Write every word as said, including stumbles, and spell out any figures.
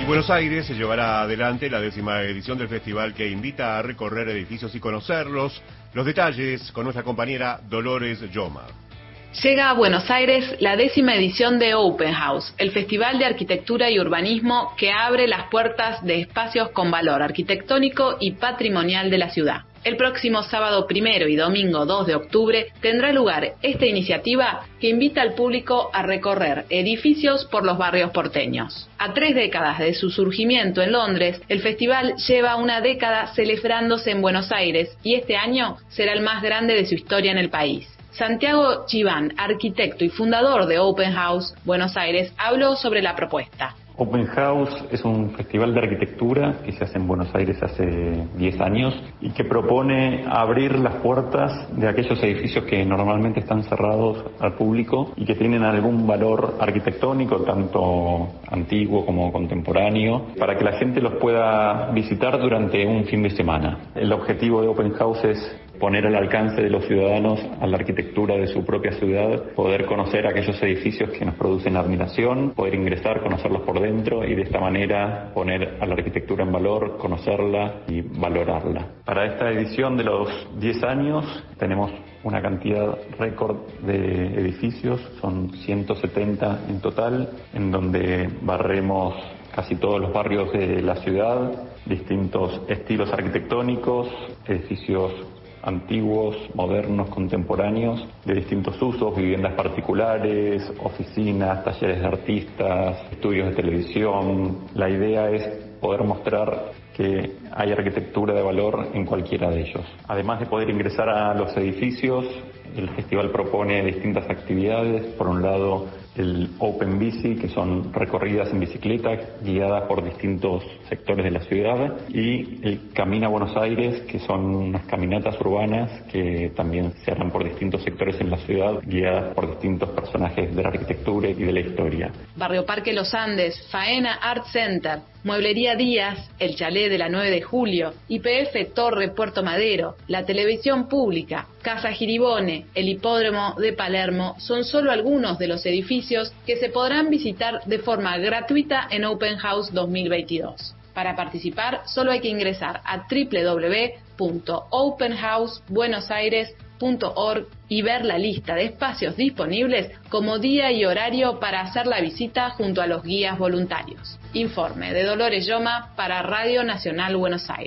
Buenos Aires se llevará adelante la décima edición del festival que invita a recorrer edificios y conocerlos. Los detalles con nuestra compañera Dolores Lloma. Llega a Buenos Aires la décima edición de Open House, el Festival de Arquitectura y Urbanismo que abre las puertas de espacios con valor arquitectónico y patrimonial de la ciudad. El próximo sábado primero y domingo dos de octubre tendrá lugar esta iniciativa que invita al público a recorrer edificios por los barrios porteños. A tres décadas de su surgimiento en Londres, el festival lleva una década celebrándose en Buenos Aires y este año será el más grande de su historia en el país. Santiago Chiván, arquitecto y fundador de Open House Buenos Aires, habló sobre la propuesta. Open House es un festival de arquitectura que se hace en Buenos Aires hace diez años y que propone abrir las puertas de aquellos edificios que normalmente están cerrados al público y que tienen algún valor arquitectónico, tanto antiguo como contemporáneo, para que la gente los pueda visitar durante un fin de semana. El objetivo de Open House es poner al alcance de los ciudadanos a la arquitectura de su propia ciudad, poder conocer aquellos edificios que nos producen admiración, poder ingresar, conocerlos por dentro y de esta manera poner a la arquitectura en valor, conocerla y valorarla. Para esta edición de los diez años tenemos una cantidad récord de edificios, son ciento setenta en total, en donde barremos casi todos los barrios de la ciudad, distintos estilos arquitectónicos, edificios antiguos, modernos, contemporáneos, de distintos usos, viviendas particulares, oficinas, talleres de artistas, estudios de televisión. La idea es poder mostrar que hay arquitectura de valor en cualquiera de ellos. Además de poder ingresar a los edificios, el festival propone distintas actividades. Por un lado, el Open Bici, que son recorridas en bicicleta guiadas por distintos sectores de la ciudad, y el Camina Buenos Aires, que son unas caminatas urbanas que también se harán por distintos sectores en la ciudad, guiadas por distintos personajes de la arquitectura y de la historia. Barrio Parque Los Andes, Faena Art Center, Mueblería Díaz, el Chalet de la nueve de julio, Y P F Torre Puerto Madero, la Televisión Pública, Casa Giribone, el Hipódromo de Palermo son solo algunos de los edificios que se podrán visitar de forma gratuita en Open House dos mil veintidós. Para participar solo hay que ingresar a doble u doble u doble u punto open house buenos aires punto org y ver la lista de espacios disponibles como día y horario para hacer la visita junto a los guías voluntarios. Informe de Dolores Lloma para Radio Nacional Buenos Aires.